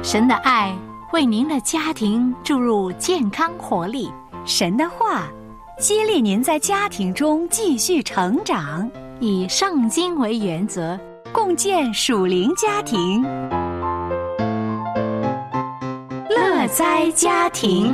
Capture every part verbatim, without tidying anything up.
神的爱为您的家庭注入健康活力， 神的话激励您在家庭中继续成长， 以圣经为原则， 共建属灵家庭。 乐哉家庭。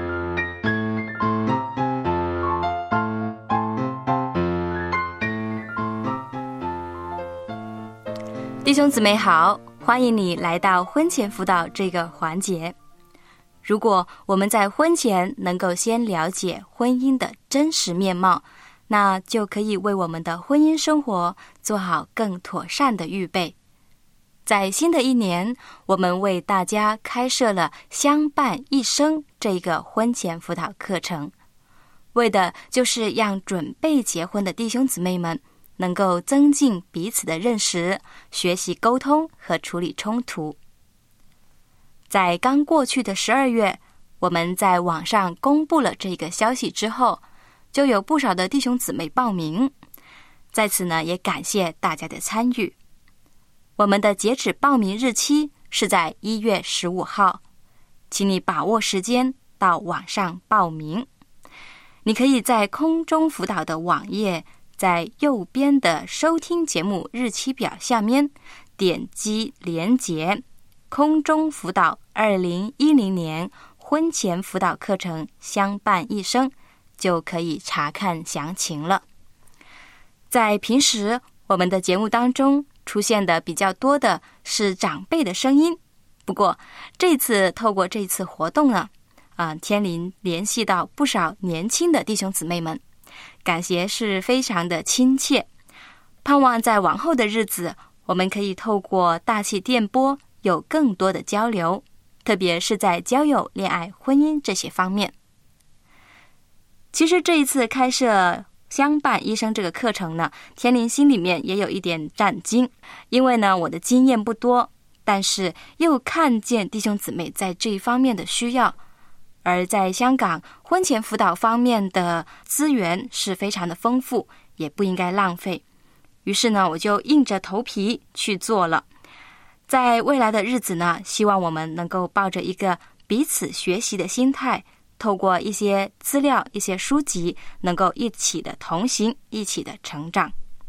弟兄姊妹好，欢迎你来到婚前辅导这个环节。如果我们在婚前能够先了解婚姻的真实面貌，那就可以为我们的婚姻生活做好更妥善的预备。在新的一年，我们为大家开设了相伴一生这个婚前辅导课程，为的就是让准备结婚的弟兄姊妹们能够增进彼此的认识，学习沟通和处理冲突。在刚过去的十二月，我们在网上公布了这个消息之后，就有不少的弟兄姊妹报名。在此呢，也感谢大家的参与。我们的截止报名日期是在一月十五号，请你把握时间到网上报名。你可以在空中辅导的网页，在右边的收听节目日期表下面点击连结空中辅导二零一零年婚前辅导课程相伴一生，就可以查看详情了。在平时我们的节目当中出现的比较多的是长辈的声音，不过这次透过这次活动呢，啊、呃，天灵联系到不少年轻的弟兄姊妹们，感觉是非常的亲切。盼望在往后的日子，我们可以透过大气电波有更多的交流，特别是在交友、恋爱、婚姻这些方面。其实这一次开设相伴一生这个课程呢，天灵心里面也有一点战惊，因为呢我的经验不多，但是又看见弟兄姊妹在这一方面的需要，而在香港婚前辅导方面的资源是非常的丰富，也不应该浪费。于是呢，我就硬着头皮去做了。在未来的日子呢，希望我们能够抱着一个彼此学习的心态，透过一些资料、一些书籍，能够一起的同行，一起的成长。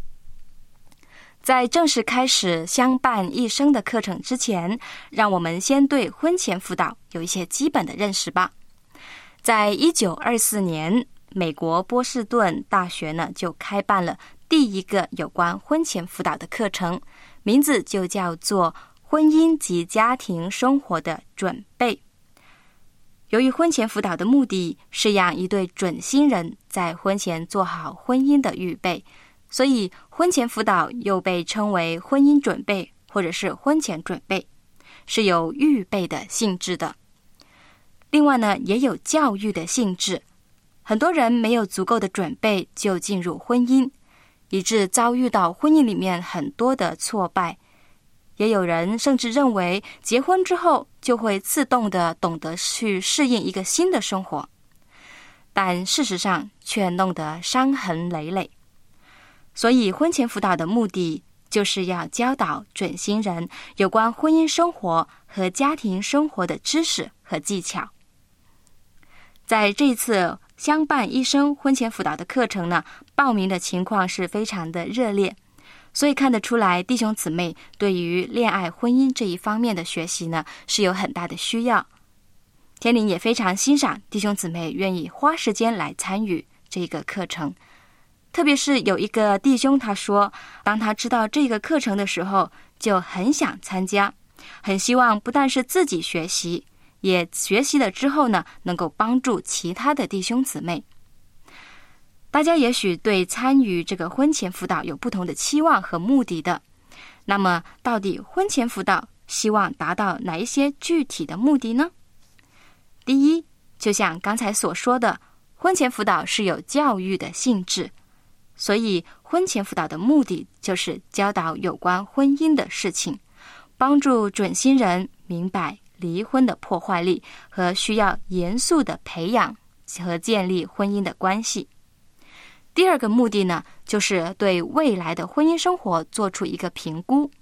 在正式开始相伴一生的课程之前，让我们先对婚前辅导有一些基本的认识吧。在一九二四年，美国波士顿大学呢就开办了第一个有关婚前辅导的课程，名字就叫做婚姻及家庭生活的准备。由于婚前辅导的目的是让一对准新人在婚前做好婚姻的预备，所以婚前辅导又被称为婚姻准备或者是婚前准备，是有预备的性质的。另外呢，也有教育的性质。很多人没有足够的准备就进入婚姻，以致遭遇到婚姻里面很多的挫败。也有人甚至认为结婚之后就会自动的懂得去适应一个新的生活，但事实上却弄得伤痕累累。所以婚前辅导的目的就是要教导准新人有关婚姻生活和家庭生活的知识和技巧。在这次相伴一生婚前辅导的课程呢，报名的情况是非常的热烈，所以看得出来弟兄姊妹对于恋爱婚姻这一方面的学习呢是有很大的需要。天灵也非常欣赏弟兄姊妹愿意花时间来参与这个课程，特别是有一个弟兄他说，当他知道这个课程的时候就很想参加，很希望不但是自己学习，也学习了之后呢能够帮助其他的弟兄姊妹。大家也许对参与这个婚前辅导有不同的期望和目的的，那么到底婚前辅导希望达到哪一些具体的目的呢？第一，就像刚才所说的，婚前辅导是有教育的性质，所以婚前辅导的目的就是教导有关婚姻的事情，帮助准新人明白离婚的破坏力和需要严肃的培养和建立婚姻的关系。第二个目的呢，就是对未来的婚姻生活做出一个评估，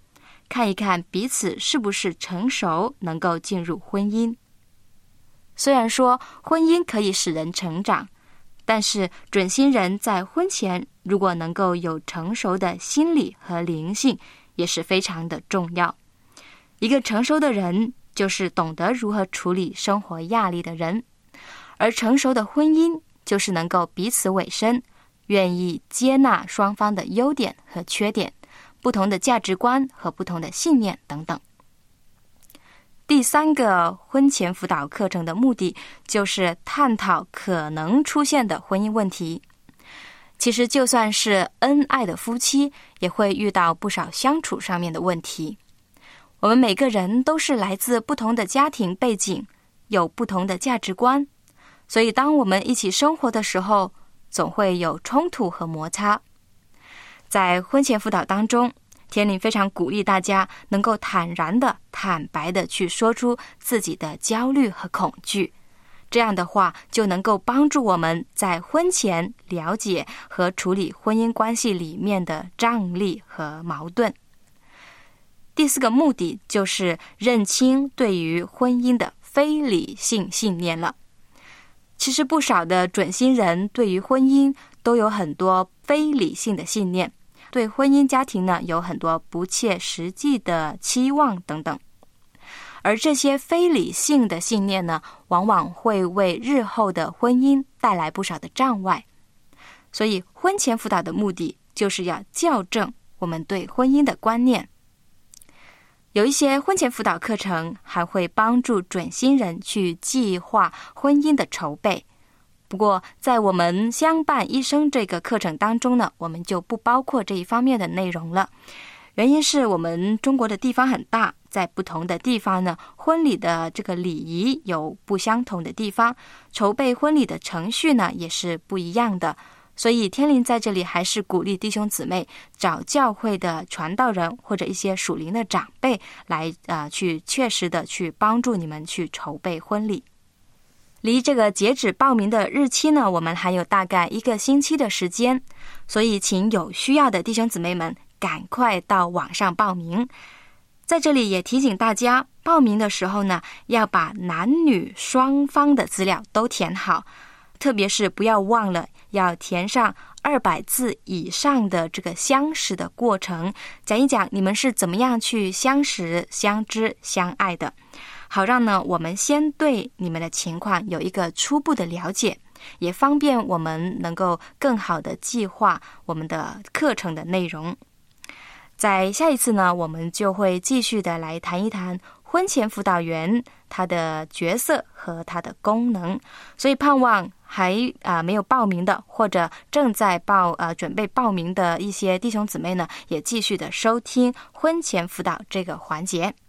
看一看彼此是不是成熟，能够进入婚姻。虽然说婚姻可以使人成长，但是准新人在婚前如果能够有成熟的心理和灵性，也是非常的重要。一个成熟的人就是懂得如何处理生活压力的人，而成熟的婚姻就是能够彼此委身，愿意接纳双方的优点和缺点，不同的价值观和不同的信念等等。第三个婚前辅导课程的目的就是探讨可能出现的婚姻问题。其实就算是恩爱的夫妻，也会遇到不少相处上面的问题。我们每个人都是来自不同的家庭背景，有不同的价值观，所以当我们一起生活的时候，总会有冲突和摩擦。在婚前辅导当中，天灵非常鼓励大家能够坦然的、坦白的去说出自己的焦虑和恐惧，这样的话就能够帮助我们在婚前了解和处理婚姻关系里面的张力和矛盾。第四个目的就是认清对于婚姻的非理性信念了。其实不少的准新人对于婚姻都有很多非理性的信念，对婚姻家庭呢有很多不切实际的期望等等。而这些非理性的信念呢，往往会为日后的婚姻带来不少的障碍。所以婚前辅导的目的就是要校正我们对婚姻的观念。有一些婚前辅导课程还会帮助准新人去计划婚姻的筹备。不过在我们相伴一生这个课程当中呢，我们就不包括这一方面的内容了。原因是我们中国的地方很大，在不同的地方呢，婚礼的这个礼仪有不相同的地方，筹备婚礼的程序呢也是不一样的。所以天灵在这里还是鼓励弟兄姊妹找教会的传道人或者一些属灵的长辈来呃去确实的去帮助你们去筹备婚礼。离这个截止报名的日期呢，我们还有大概一个星期的时间，所以请有需要的弟兄姊妹们赶快到网上报名。在这里也提醒大家，报名的时候呢，要把男女双方的资料都填好，特别是不要忘了要填上二百字以上的这个相识的过程，讲一讲你们是怎么样去相识、相知、相爱的，好让呢我们先对你们的情况有一个初步的了解，也方便我们能够更好的计划我们的课程的内容。在下一次呢，我们就会继续的来谈一谈婚前辅导员他的角色和他的功能。所以盼望还啊、呃、没有报名的，或者正在报呃准备报名的一些弟兄姊妹呢，也继续的收听婚前辅导这个环节。